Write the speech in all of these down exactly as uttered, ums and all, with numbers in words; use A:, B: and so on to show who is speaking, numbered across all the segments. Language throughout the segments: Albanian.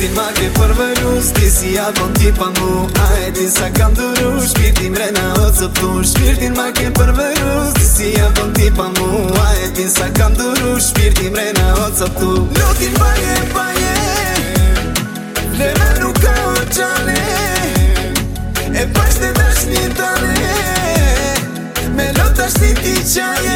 A: Shpirtin ma ke përvërus, ti si avon ti pa mu. A e din sa kam duru, shpirtin mrena o cëptu. Shpirtin ma ke përvërus, ti si avon ti pa mu. A e din sa kam duru, shpirtin mrena o cëptu. Lutin baje, baje, vlera nuk ka o qane, e pash të dash një tane, me lot ashtë një ti qaje.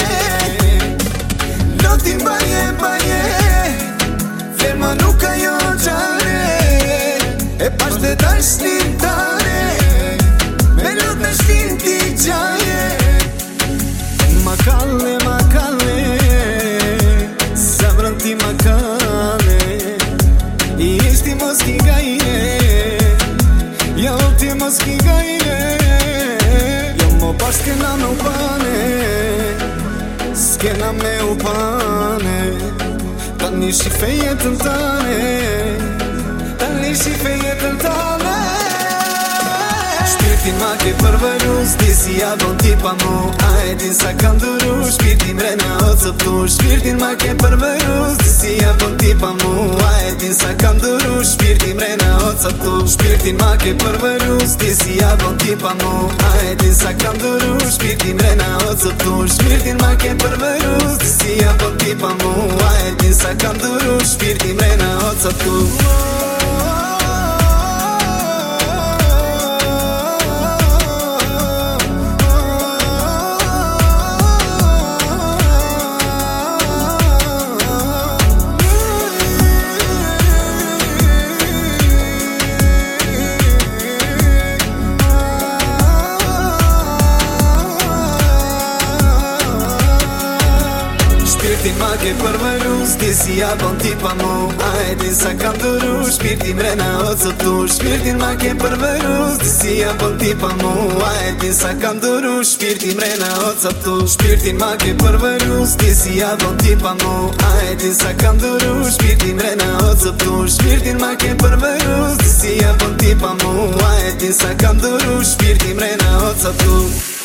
A: Lutin baje, baje, vlera nuk ka jo qane, e pash të dash një tane, me lot ashtë një ti qaje. Ma kalle, ma kalle, zemrën ti ma kalle, i ishti mos ki gajne, ja o ti mos ki gajne. Jo mo bash s'kena me u pane, s'kena me u pane, ta një shife jetën tane, ta një shife jetën tane. Shpirtin ma ke përvërus, ti si avon ti pa mu. A e din sa kam duru, shpirtin mrena o cëptu. Shpirtin ma ke përvërus, ti si avon ti pa mu. A e din sa kam duru, shpirtin mrena o cëptu. Shpirtin ma ke përvërus, ti si avon ti pa mu. A e din sa kam duru, shpirtin mrena o cëptu. Shpirtin ma ke përvërus, ti si avon ti pa mu. A e din sa kam duru, shpirtin mrena o cëptu. Shpirtin ma ke përvërus, ti si avon ti pa mu. A e din sa kam duru, shpirtin mrena o cëptu. Shpirtin ma ke përvërus, ti si avon ti pa mu. A e din sa kam duru, shpirtin mrena o cëptu. Shpirtin ma ke përvërus, ti si avon ti pa mu. A e din sa kam duru, shpirtin mrena o cëptu. Shpirtin ma ke përvërus, ti si avon ti pa mu. A e din sa kam duru, shpirtin mrena o cëptu.